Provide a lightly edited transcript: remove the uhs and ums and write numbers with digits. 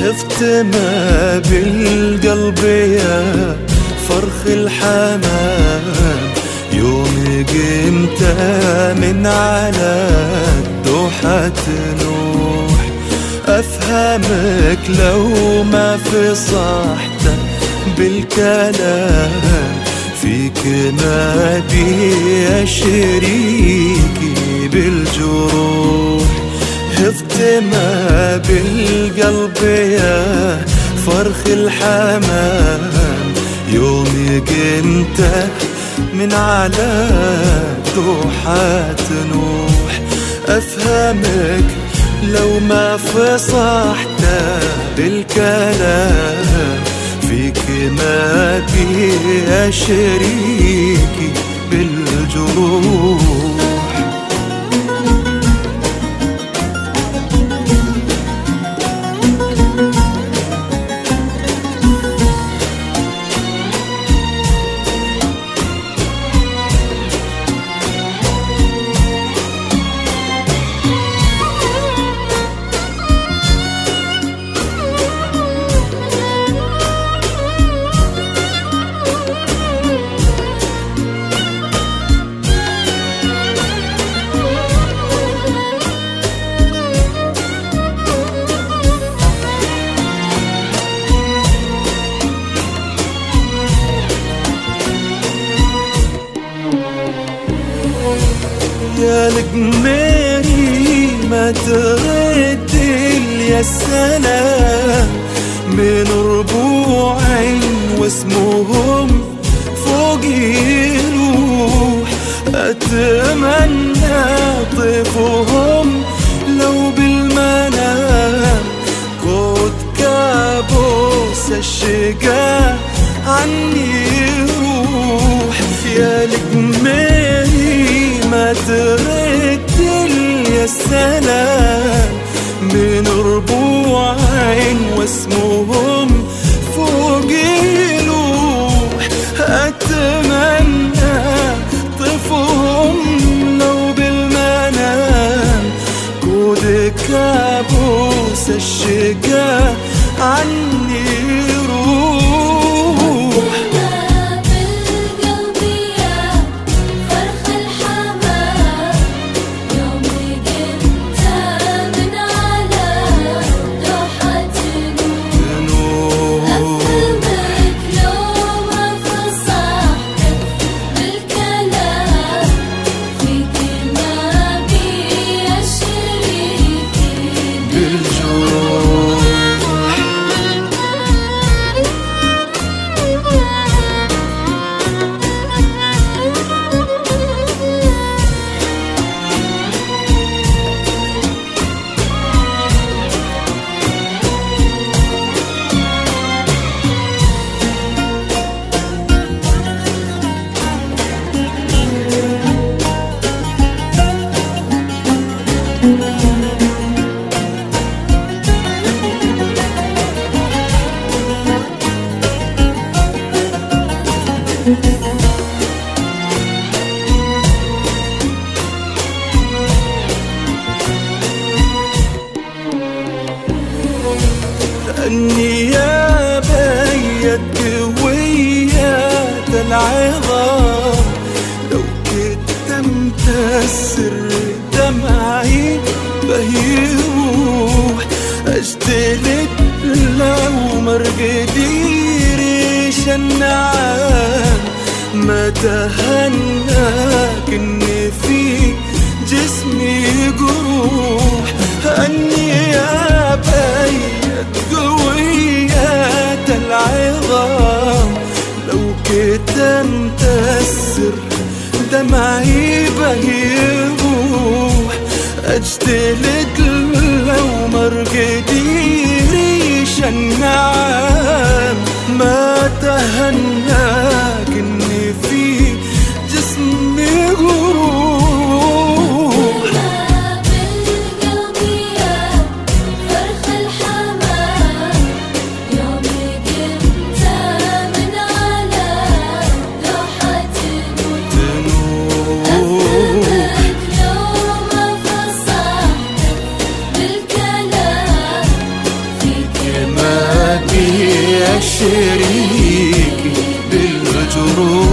خفت ما بالقلب يا فرخ الحمام، يوم قمت من على الدوحة نوح. أفهمك لو ما فصحت بالكلام، فيك ما بي شريكي بالجروح. هفت ما بالقلب يا فرخ الحمام، يوم قمت من على دوحة نوح. أفهمك لو ما فصحت بالكلام، فيك ما بي شريكي بالجروح. يا القميري ما ترد لي السلام من ربوع واسمهم فوق يروح. أتمنى طيفهم لو بالمنام، كود كابوس الشقا عني يروح. يا القميري ما ترد لي السلام من ربوع واسمهم فوق يلوح. أتمنى طفهم لو بالمنام، كود كابوس الشقا عني يروح. أني يا بيت قوية العظام، لو كنت متسر دمعي بيروح. أجتلد لو مرقدي ريش النعام، ما تهناك إني في جسمي جروح. أني يا بيت قوية العظام، لو كنت متسر دمعي بيروح. أجتلد لو مرقدي ريش النعام، ما تهناك إني في جسمي جروح. شريكي بالجروح.